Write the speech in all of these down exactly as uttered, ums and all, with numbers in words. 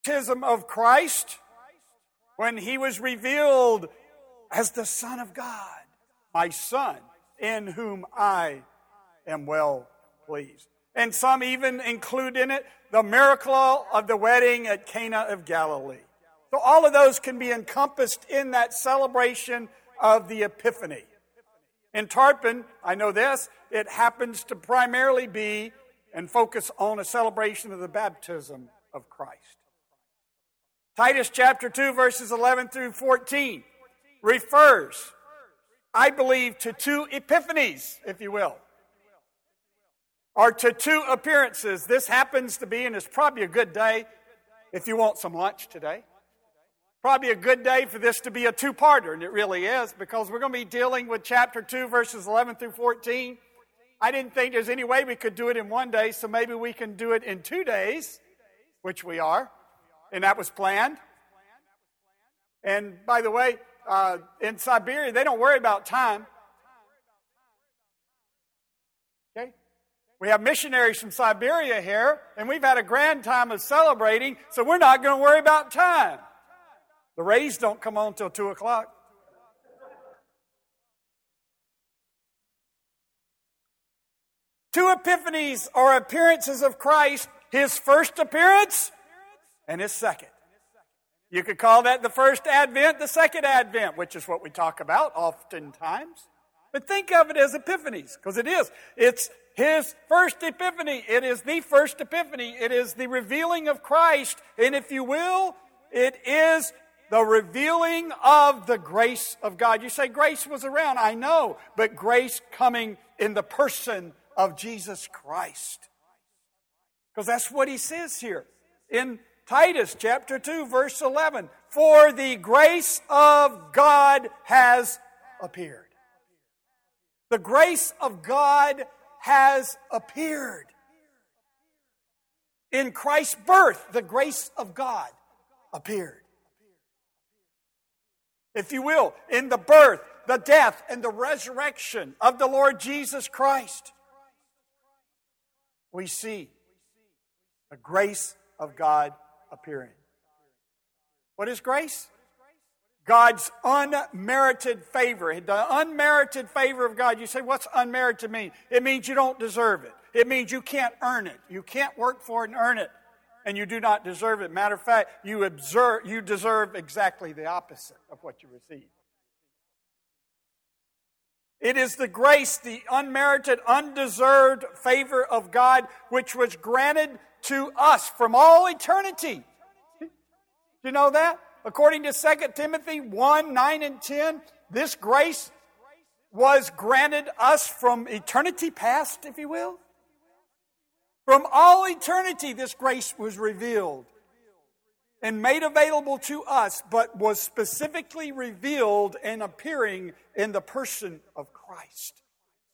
baptism of Christ, when he was revealed as the Son of God, my Son, in whom I am well pleased. And some even include in it the miracle of the wedding at Cana of Galilee. So all of those can be encompassed in that celebration of the Epiphany. In Tarpon, I know this, it happens to primarily be and focus on a celebration of the baptism of Christ. Titus chapter two, verses eleven through fourteen refers, I believe, to two epiphanies, if you will, or to two appearances. This happens to be, and it's probably a good day if you want some lunch today. Probably a good day for this to be a two-parter, and it really is, because we're going to be dealing with chapter two, verses eleven through fourteen. I didn't think there's any way we could do it in one day, so maybe we can do it in two days, which we are, and that was planned. And by the way, uh, in Siberia, they don't worry about time. Okay? We have missionaries from Siberia here, and we've had a grand time of celebrating, so we're not going to worry about time. The rays don't come on until two o'clock. Two epiphanies or appearances of Christ, his first appearance and his second. You could call that the first advent, the second advent, which is what we talk about oftentimes. But think of it as epiphanies, because it is. It's his first epiphany. It is the first epiphany. It is the revealing of Christ. And if you will, it is the revealing of the grace of God. You say grace was around. I know, but grace coming in the person of Jesus Christ. Because that's what he says here in Titus chapter two, verse eleven. For the grace of God has appeared. The grace of God has appeared. In Christ's birth, the grace of God appeared. If you will, in the birth, the death, and the resurrection of the Lord Jesus Christ, we see the grace of God appearing. What is grace? God's unmerited favor. The unmerited favor of God. You say, what's unmerited mean? It means you don't deserve it. It means you can't earn it. You can't work for it and earn it. And you do not deserve it. Matter of fact, you, observe, you deserve exactly the opposite of what you receive. It is the grace, the unmerited, undeserved favor of God, which was granted to us from all eternity. Do you know that? According to Second Timothy one, nine and ten, this grace was granted us from eternity past, if you will. From all eternity, this grace was revealed and made available to us, but was specifically revealed and appearing in the person of Christ.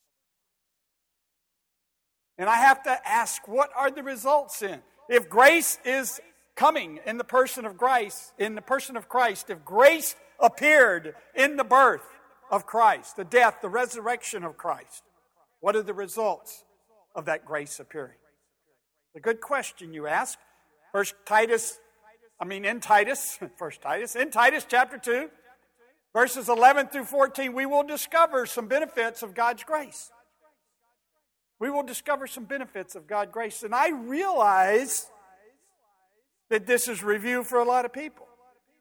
And I have to ask, what are the results in? If grace is coming in the person of Christ, in the person of Christ, if grace appeared in the birth of Christ, the death, the resurrection of Christ, what are the results of that grace appearing? A good question you ask. First Titus, I mean in Titus, First Titus, in Titus chapter two, verses eleven through fourteen, we will discover some benefits of God's grace. We will discover some benefits of God's grace. And I realize that this is review for a lot of people.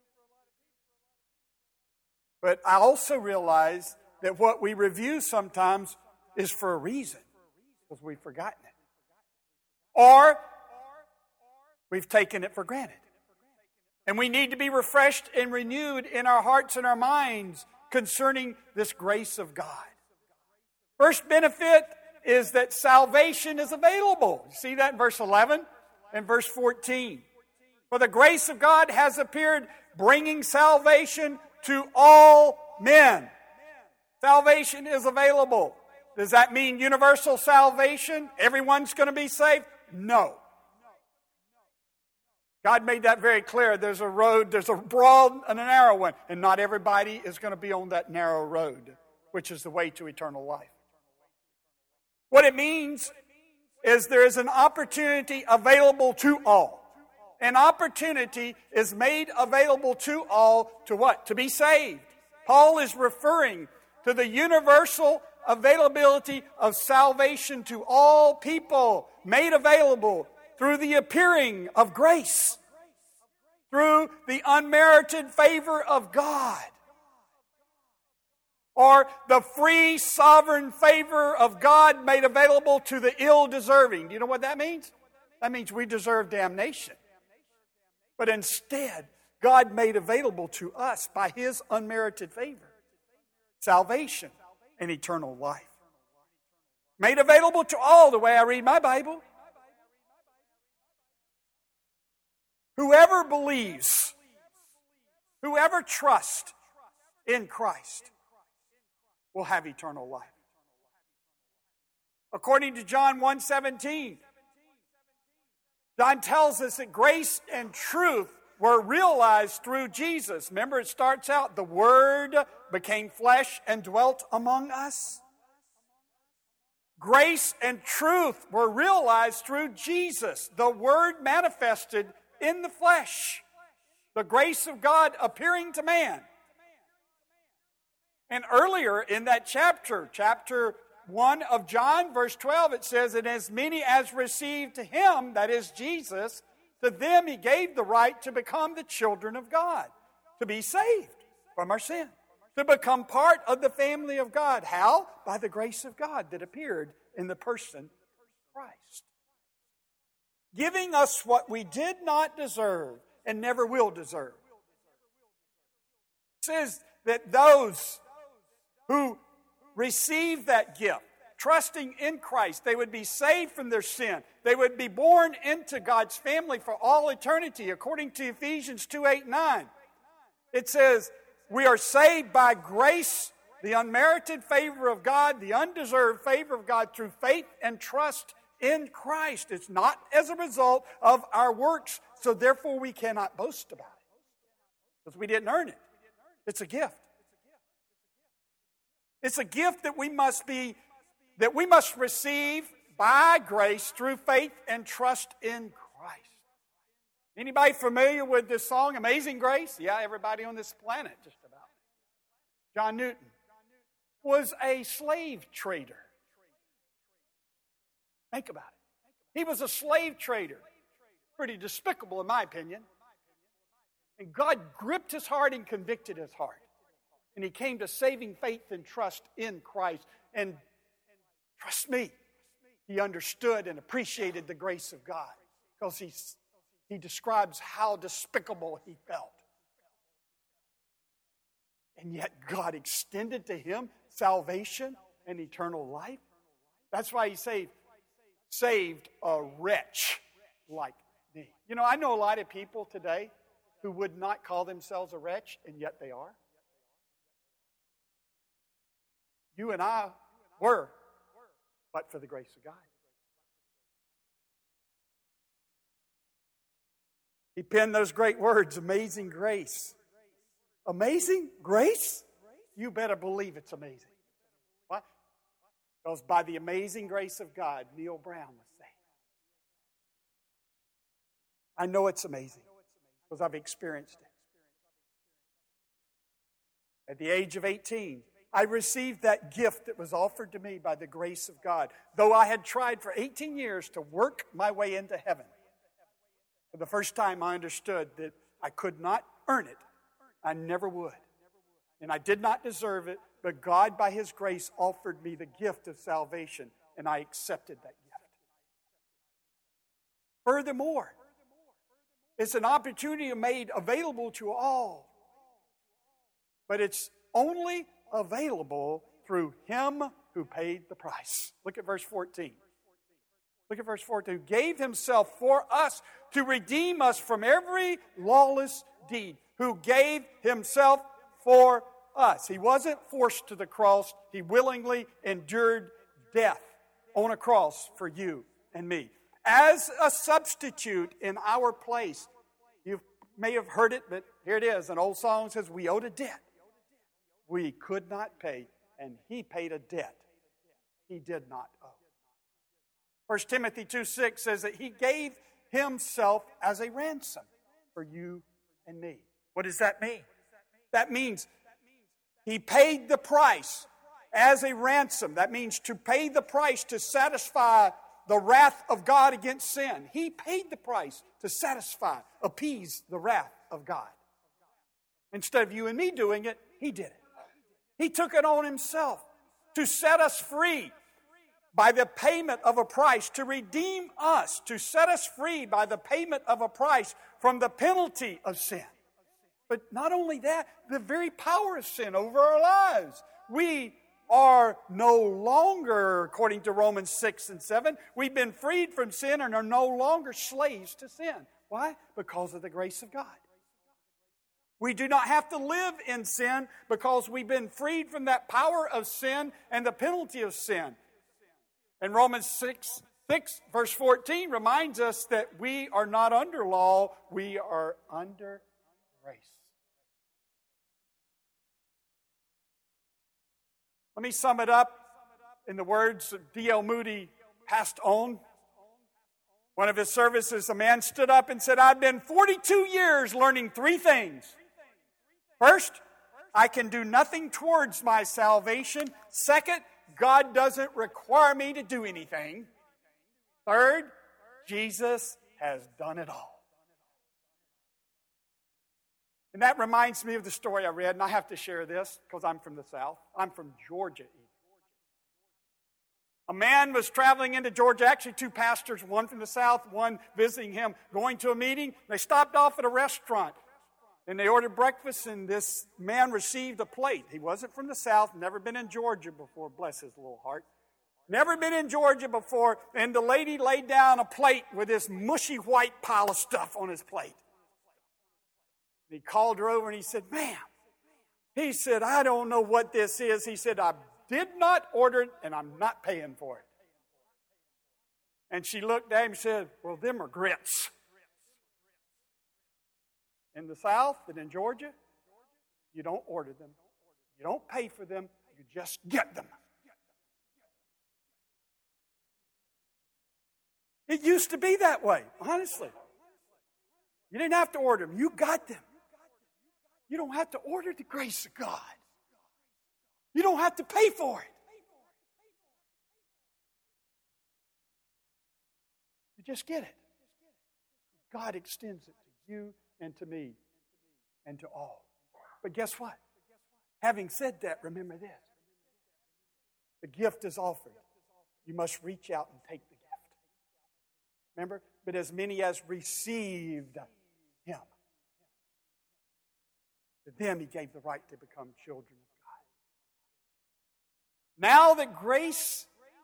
But I also realize that what we review sometimes is for a reason, because we've forgotten it. Or we've taken it for granted. And we need to be refreshed and renewed in our hearts and our minds concerning this grace of God. First benefit is that salvation is available. You see that in verse eleven and verse fourteen. For the grace of God has appeared, bringing salvation to all men. Salvation is available. Does that mean universal salvation? Everyone's going to be saved? No. God made that very clear. There's a road, there's a broad and a narrow one, and not everybody is going to be on that narrow road, which is the way to eternal life. What it means is there is an opportunity available to all. An opportunity is made available to all to what? To be saved. Paul is referring to the universal availability of salvation to all people, made available through the appearing of grace, through the unmerited favor of God, or the free sovereign favor of God made available to the ill-deserving. Do you know what that means? That means we deserve damnation. But instead, God made available to us by His unmerited favor salvation and eternal life. Made available to all, the way I read my Bible. Whoever believes, whoever trusts in Christ will have eternal life. According to John one seventeen, John tells us that grace and truth were realized through Jesus. Remember, it starts out, the Word became flesh and dwelt among us. Grace and truth were realized through Jesus, the Word manifested in the flesh. The grace of God appearing to man. And earlier in that chapter, chapter one of John, verse twelve, it says, and as many as received Him, that is Jesus, to them He gave the right to become the children of God, to be saved from our sin, to become part of the family of God. How? By the grace of God that appeared in the person of Christ, giving us what we did not deserve and never will deserve. It says that those who receive that gift, trusting in Christ, they would be saved from their sin. They would be born into God's family for all eternity, according to Ephesians two, eight, nine. It says, we are saved by grace, the unmerited favor of God, the undeserved favor of God through faith and trust in Christ. It's not as a result of our works, so therefore we cannot boast about it, because we didn't earn it. It's a gift. It's a gift that we must be, that we must receive by grace through faith and trust in Christ. Anybody familiar with this song, Amazing Grace? Yeah, everybody on this planet, just about. John Newton was a slave trader. Think about it. He was a slave trader. Pretty despicable, in my opinion. And God gripped his heart and convicted his heart. And he came to saving faith and trust in Christ. And trust me, he understood and appreciated the grace of God, because he, he describes how despicable he felt. And yet God extended to him salvation and eternal life. That's why he saved, saved a wretch like me. You know, I know a lot of people today who would not call themselves a wretch, and yet they are. You and I were, but for the grace of God. He penned those great words, amazing grace. Amazing grace? You better believe it's amazing. What? Because by the amazing grace of God, Neil Brown was saved. I know it's amazing because I've experienced it. At the age of eighteen, I received that gift that was offered to me by the grace of God. Though I had tried for eighteen years to work my way into heaven, for the first time I understood that I could not earn it. I never would. And I did not deserve it, but God, by His grace, offered me the gift of salvation, and I accepted that gift. Furthermore, it's an opportunity made available to all, but it's only available through Him who paid the price. Look at verse fourteen. Look at verse fourteen. Who gave Himself for us to redeem us from every lawless deed. Who gave Himself for us. He wasn't forced to the cross. He willingly endured death on a cross for you and me. As a substitute in our place. You may have heard it, but here it is. An old song says, we owed a debt we could not pay, and He paid a debt He did not owe. First Timothy two six says that He gave himself as a ransom for you and me. What does that mean? That means he paid the price as a ransom. That means to pay the price to satisfy the wrath of God against sin. He paid the price to satisfy, appease the wrath of God. Instead of you and me doing it, he did it. He took it on himself to set us free by the payment of a price, to redeem us, to set us free by the payment of a price from the penalty of sin. But not only that, the very power of sin over our lives. We are no longer, according to Romans six and seven, we've been freed from sin and are no longer slaves to sin. Why? Because of the grace of God. We do not have to live in sin because we've been freed from that power of sin and the penalty of sin. And Romans six, six, verse fourteen reminds us that we are not under law, we are under grace. Let me sum it up in the words of D L Moody passed on. One of his services, a man stood up and said, I've been forty-two years learning three things. First, I can do nothing towards my salvation. Second, God doesn't require me to do anything. Third, Jesus has done it all. And that reminds me of the story I read, and I have to share this because I'm from the South. I'm from Georgia. A man was traveling into Georgia, actually two pastors, one from the South, one visiting him, going to a meeting. They stopped off at a restaurant, and they ordered breakfast, and this man received a plate. He wasn't from the South, never been in Georgia before, bless his little heart. Never been in Georgia before, and the lady laid down a plate with this mushy white pile of stuff on his plate. He called her over and he said, ma'am, he said, I don't know what this is. He said, I did not order it and I'm not paying for it. And she looked at him and said, well, them are grits. In the South and in Georgia, you don't order them. You don't pay for them. You just get them. It used to be that way, honestly. You didn't have to order them. You got them. You don't have to order the grace of God. You don't have to pay for it. You just get it. God extends it to you and to me and to all. But guess what? Having said that, remember this. The gift is offered. You must reach out and take the gift. Remember? But as many as received him, to them he gave the right to become children of God. Now that grace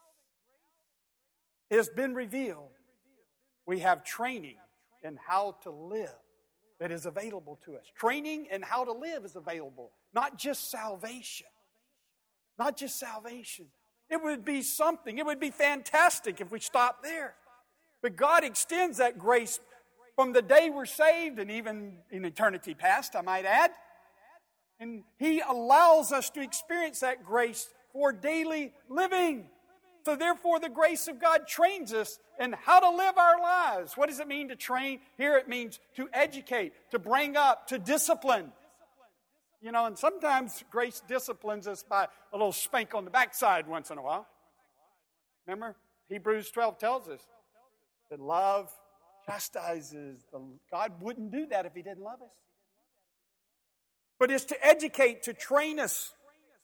has been revealed, we have training in how to live that is available to us. Training in how to live is available, not just salvation. Not just salvation. It would be something, it would be fantastic if we stopped there. But God extends that grace from the day we're saved and even in eternity past, I might add. And he allows us to experience that grace for daily living. So therefore, the grace of God trains us in how to live our lives. What does it mean to train? Here it means to educate, to bring up, to discipline. You know, and sometimes grace disciplines us by a little spank on the backside once in a while. Remember, Hebrews twelve tells us that love chastises. The, God wouldn't do that if he didn't love us. But it's to educate, to train us.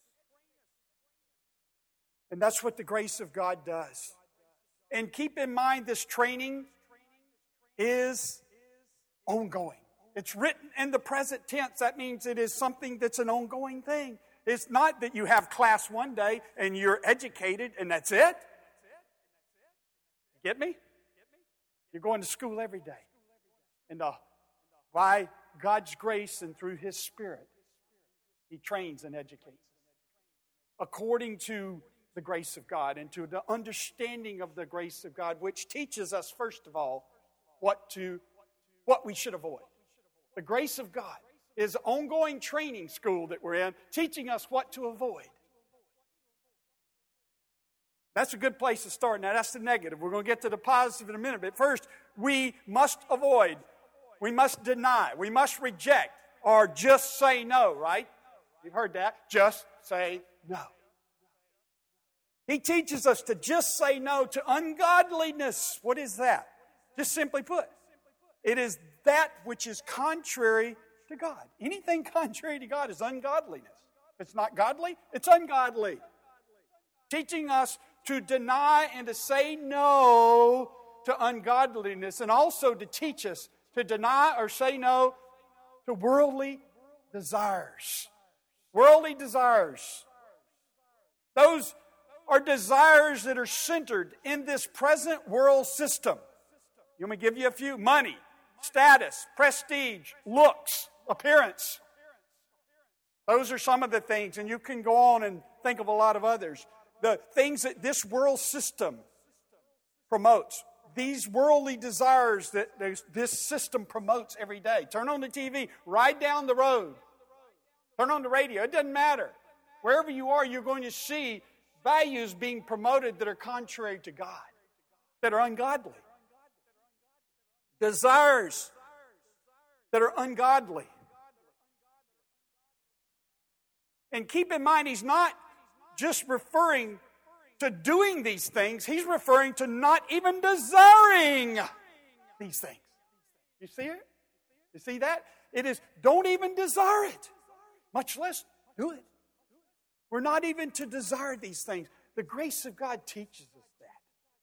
And that's what the grace of God does. And keep in mind, this training is ongoing. It's written in the present tense. That means it is something that's an ongoing thing. It's not that you have class one day and you're educated and that's it. You get me? You're going to school every day. And uh, by God's grace and through His Spirit, He trains and educates according to the grace of God and to the understanding of the grace of God, which teaches us, first of all, what to what we should avoid. The grace of God is an ongoing training school that we're in, teaching us what to avoid. That's a good place to start. Now, that's the negative. We're going to get to the positive in a minute. But first, we must avoid, we must deny, we must reject, or just say no, right? You've heard that. Just say no. He teaches us to just say no to ungodliness. What is that? Just simply put, it is that which is contrary to God. Anything contrary to God is ungodliness. If it's not godly, it's ungodly. Teaching us to deny and to say no to ungodliness, and also to teach us to deny or say no to worldly desires. Worldly desires. Those are desires that are centered in this present world system. You want me to give you a few? Money, status, prestige, looks, appearance. Those are some of the things, and you can go on and think of a lot of others. The things that this world system promotes. These worldly desires that this system promotes every day. Turn on the T V, ride down the road. Turn on the radio. It doesn't matter. Wherever you are, you're going to see values being promoted that are contrary to God, that are ungodly. Desires that are ungodly. And keep in mind, he's not just referring to doing these things. He's referring to not even desiring these things. You see it? You see that? It is, don't even desire it, much less do it. We're not even to desire these things. The grace of God teaches us that.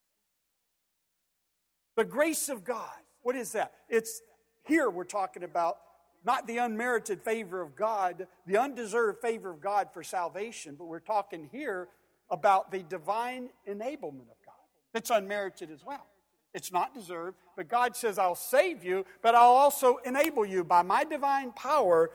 The grace of God. What is that? It's here we're talking about not the unmerited favor of God, the undeserved favor of God for salvation, but we're talking here about the divine enablement of God. It's unmerited as well. It's not deserved, but God says, I'll save you, but I'll also enable you by my divine power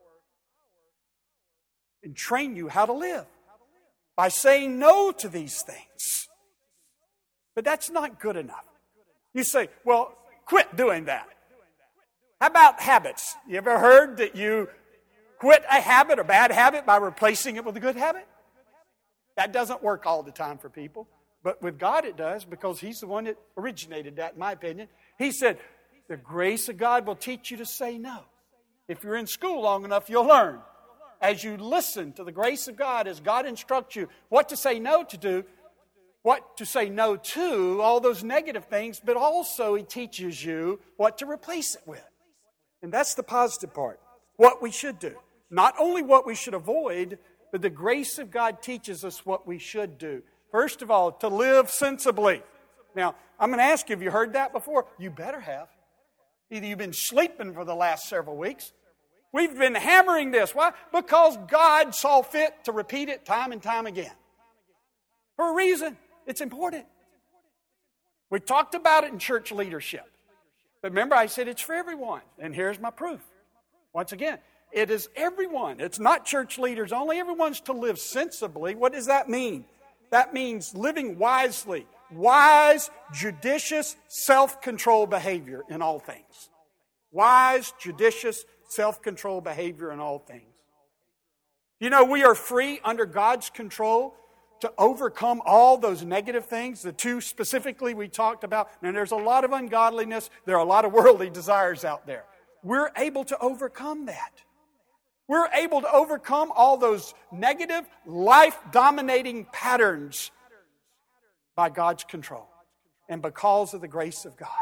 and train you how to live by saying no to these things. But that's not good enough. You say, well, quit doing that. How about habits? You ever heard that you quit a habit, a bad habit, by replacing it with a good habit? That doesn't work all the time for people. But with God it does, because He's the one that originated that, in my opinion. He said, the grace of God will teach you to say no. If you're in school long enough, you'll learn. As you listen to the grace of God, as God instructs you what to say no to do, what to say no to, all those negative things, but also He teaches you what to replace it with. And that's the positive part. What we should do. Not only what we should avoid, but the grace of God teaches us what we should do. First of all, to live sensibly. Now, I'm going to ask you, have you heard that before? You better have. Either you've been sleeping for the last several weeks. We've been hammering this. Why? Because God saw fit to repeat it time and time again. For a reason. It's important. We talked about it in church leadership. But remember, I said it's for everyone. And here's my proof. Once again, it is everyone. It's not church leaders only. Everyone's to live sensibly. What does that mean? That means living wisely. Wise, judicious, self-controlled behavior in all things. Wise, judicious, self-controlled behavior in all things. You know, we are free under God's control to overcome all those negative things. The two specifically we talked about. And there's a lot of ungodliness. There are a lot of worldly desires out there. We're able to overcome that. We're able to overcome all those negative, life-dominating patterns by God's control and because of the grace of God.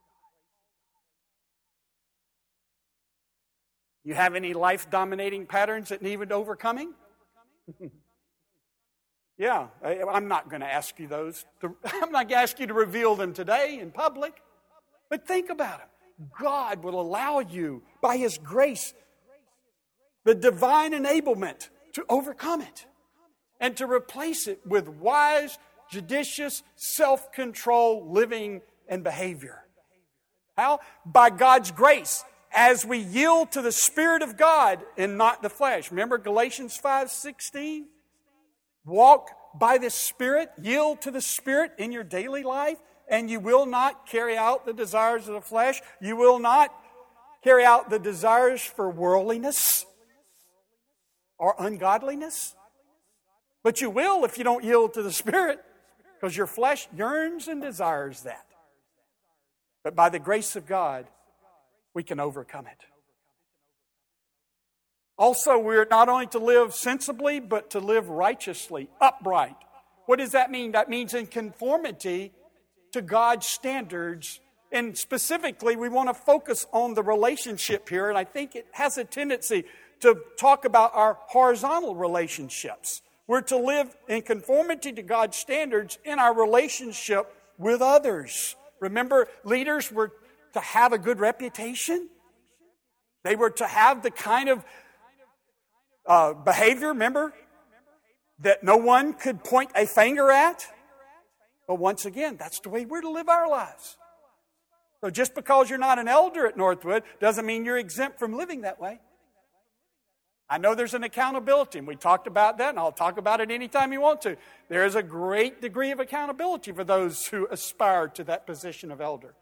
You have any life-dominating patterns that need overcoming? Yeah, I'm not going to ask you those. To, I'm not going to ask you to reveal them today in public. But think about it. God will allow you, by His grace, the divine enablement to overcome it and to replace it with wise, judicious, self-control living and behavior. How? By God's grace, as we yield to the Spirit of God and not the flesh. Remember Galatians five sixteen? Walk by the Spirit, yield to the Spirit in your daily life, and you will not carry out the desires of the flesh. You will not carry out the desires for worldliness or ungodliness. But you will if you don't yield to the Spirit, because your flesh yearns and desires that. But by the grace of God, we can overcome it. Also, we're not only to live sensibly, but to live righteously, upright. What does that mean? That means in conformity to God's standards. And specifically, we want to focus on the relationship here, and I think it has a tendency to talk about our horizontal relationships. We're to live in conformity to God's standards in our relationship with others. Remember, leaders were to have a good reputation. They were to have the kind of uh, behavior, remember, that no one could point a finger at. But once again, that's the way we're to live our lives. So just because you're not an elder at Northwood doesn't mean you're exempt from living that way. I know there's an accountability, and we talked about that, and I'll talk about it anytime you want to. There is a great degree of accountability for those who aspire to that position of elder.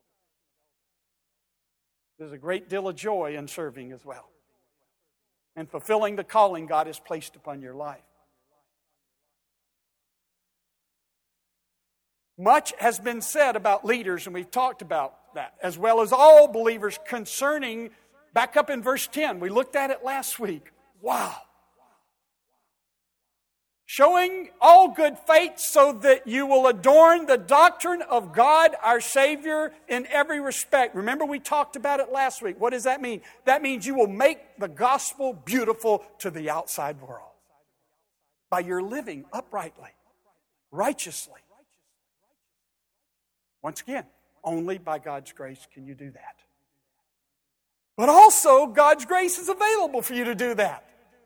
There's a great deal of joy in serving as well, and fulfilling the calling God has placed upon your life. Much has been said about leaders, and we've talked about that, as well as all believers concerning, back up in verse ten, we looked at it last week. Wow. Showing all good faith so that you will adorn the doctrine of God our Savior in every respect. Remember, we talked about it last week. What does that mean? That means you will make the gospel beautiful to the outside world by your living uprightly, righteously. Once again, only by God's grace can you do that. But also, God's grace is available for you to do that.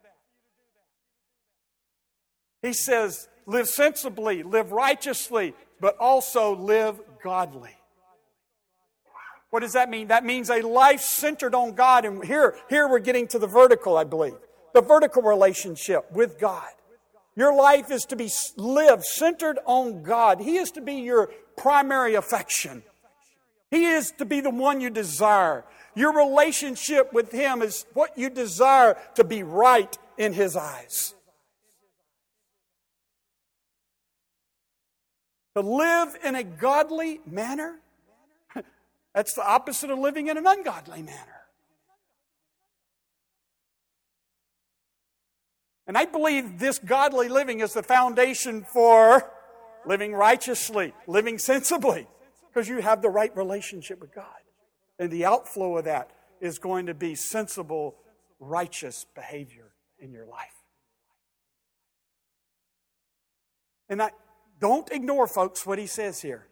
He says, live sensibly, live righteously, but also live godly. What does that mean? That means a life centered on God. And here, here we're getting to the vertical, I believe. The vertical relationship with God. Your life is to be lived centered on God. He is to be your primary affection. He is to be the one you desire. Your relationship with Him is what you desire to be right in His eyes. To live in a godly manner, that's the opposite of living in an ungodly manner. And I believe this godly living is the foundation for living righteously, living sensibly, because you have the right relationship with God. And the outflow of that is going to be sensible, righteous behavior in your life. And I, don't ignore, folks, what he says here.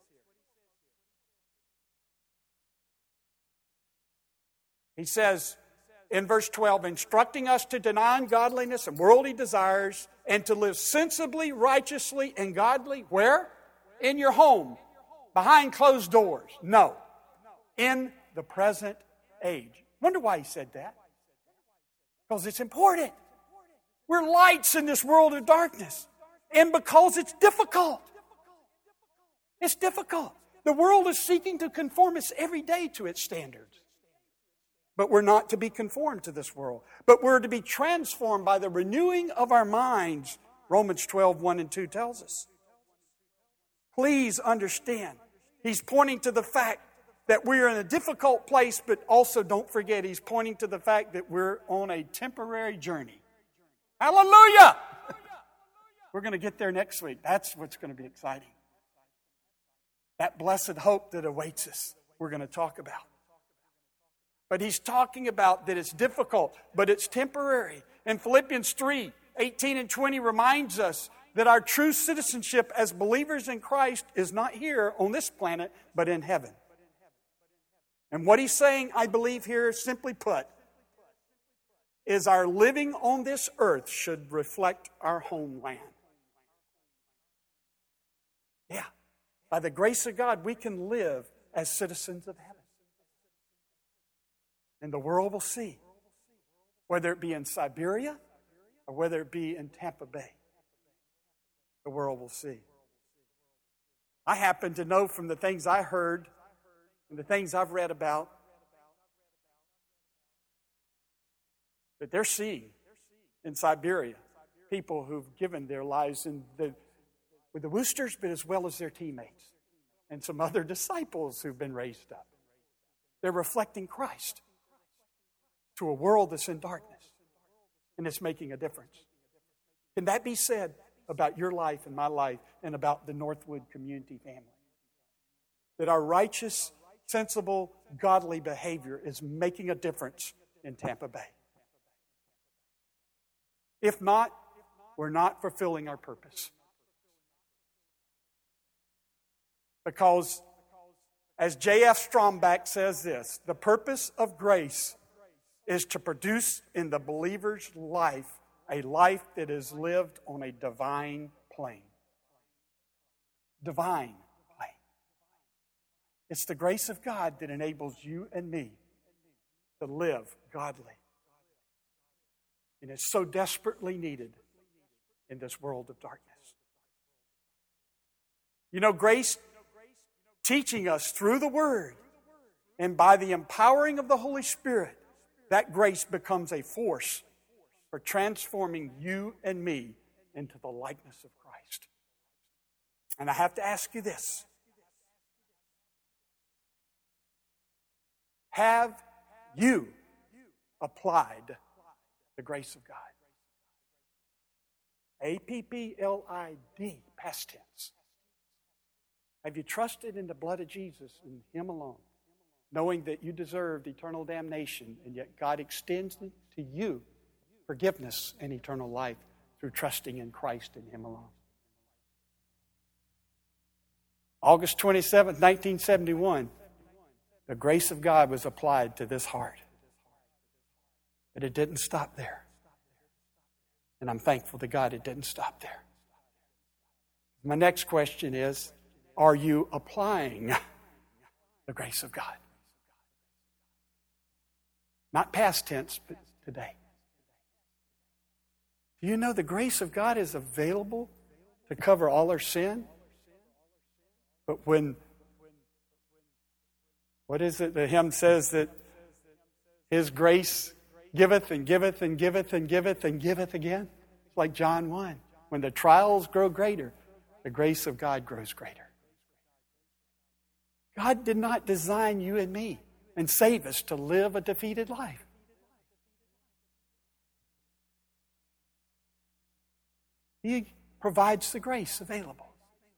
He says in verse twelve, instructing us to deny ungodliness and worldly desires and to live sensibly, righteously, and godly. Where? In your home. Behind closed doors. No. In the present age. Wonder why he said that? Because it's important. We're lights in this world of darkness. And because it's difficult. It's difficult. The world is seeking to conform us every day to its standards. But we're not to be conformed to this world. But we're to be transformed by the renewing of our minds. Romans twelve, one and two tells us. Please understand. He's pointing to the fact that we're in a difficult place, but also don't forget, he's pointing to the fact that we're on a temporary journey. Hallelujah! We're going to get there next week. That's what's going to be exciting. That blessed hope that awaits us, we're going to talk about. But he's talking about that it's difficult, but it's temporary. And Philippians three, eighteen and twenty reminds us that our true citizenship as believers in Christ is not here on this planet, but in heaven. And what he's saying, I believe here, simply put, is our living on this earth should reflect our homeland. Yeah. By the grace of God, we can live as citizens of heaven. And the world will see, whether it be in Siberia or whether it be in Tampa Bay. The world will see. I happen to know from the things I heard and the things I've read about that they're seeing in Siberia people who've given their lives in the, with the Woosters, but as well as their teammates. and some other disciples who've been raised up. They're reflecting Christ to a world that's in darkness, and it's making a difference. Can that be said about your life and my life and about the Northwood community family? That our righteous, sensible, godly behavior is making a difference in Tampa Bay. If not, we're not fulfilling our purpose. Because, as J F Stromback says this, the purpose of grace is to produce in the believer's life a life that is lived on a divine plane. Divine plane. It's the grace of God that enables you and me to live godly. And it's so desperately needed in this world of darkness. You know, grace teaching us through the Word and by the empowering of the Holy Spirit, that grace becomes a force for transforming you and me into the likeness of Christ. And I have to ask you this. Have you applied the grace of God? A P P L I D, past tense. Have you trusted in the blood of Jesus and Him alone, knowing that you deserved eternal damnation, and yet God extends it to you forgiveness and eternal life through trusting in Christ and Him alone? August twenty-seventh, nineteen seventy-one, the grace of God was applied to this heart. But it didn't stop there. And I'm thankful to God it didn't stop there. My next question is, are you applying the grace of God? Not past tense, but today. Do you know the grace of God is available to cover all our sin? But when, what is it the hymn says that His grace giveth and giveth and giveth and giveth and giveth again? It's like John one. When the trials grow greater, the grace of God grows greater. God did not design you and me and save us to live a defeated life. He provides the grace available.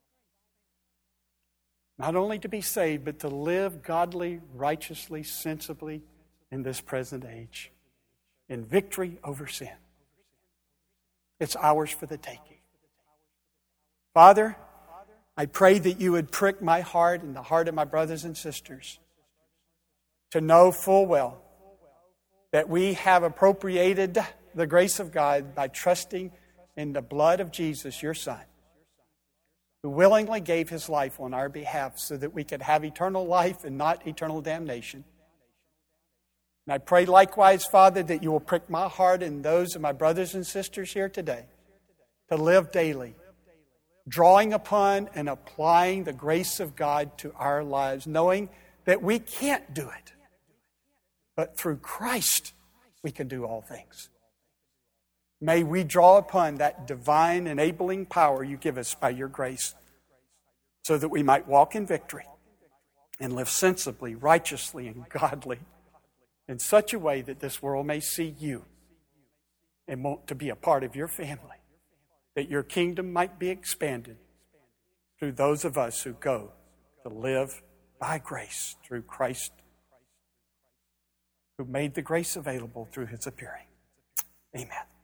Not only to be saved, but to live godly, righteously, sensibly in this present age, in victory over sin. It's ours for the taking. Father, I pray that you would prick my heart and the heart of my brothers and sisters to know full well that we have appropriated the grace of God by trusting in the blood of Jesus, your Son, who willingly gave His life on our behalf so that we could have eternal life and not eternal damnation. And I pray likewise, Father, that you will prick my heart and those of my brothers and sisters here today to live daily, drawing upon and applying the grace of God to our lives, knowing that we can't do it, but through Christ we can do all things. May we draw upon that divine enabling power you give us by your grace so that we might walk in victory and live sensibly, righteously, and godly in such a way that this world may see you and want to be a part of your family, that your kingdom might be expanded through those of us who go to live by grace through Christ, who made the grace available through His appearing. Amen.